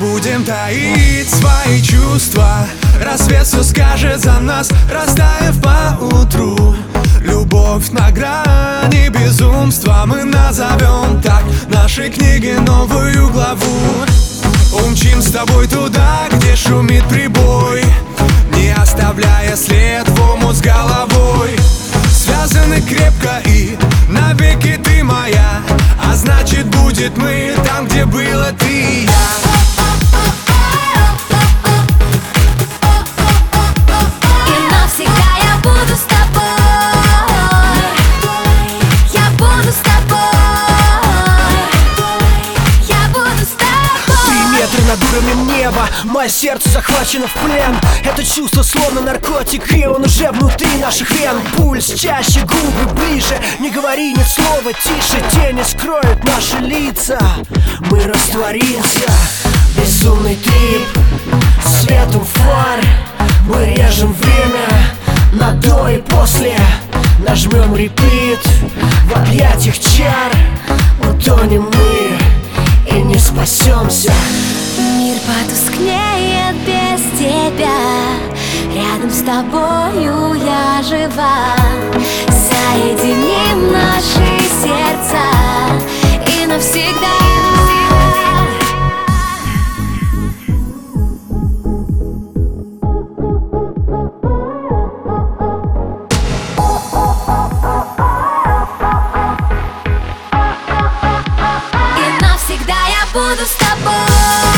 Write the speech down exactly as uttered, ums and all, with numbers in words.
будем таить свои чувства. Рассвет все скажет за нас, растаяв поутру. Любовь на грани безумства, мы назовем так нашей книге новую главу. Умчим с тобой туда, где шумит прибой, не оставляя след в омут с головой. Связаны крепко и навеки ты моя, а значит будет мы там, где было ты и я. Над уровнем неба мое сердце захвачено в плен. Это чувство словно наркотик, и он уже внутри наших вен. Пульс чаще, губы ближе, не говори ни слова тише. Тени скроют наши лица, мы растворимся. Безумный трип, светом фар, мы режем время на до и после. Нажмем репит в объятиях чар. Утонем мы и не спасемся. Мир потускнеет без тебя, рядом с тобою я жива. Соединим наши сердца и навсегда. И навсегда я буду с тобой.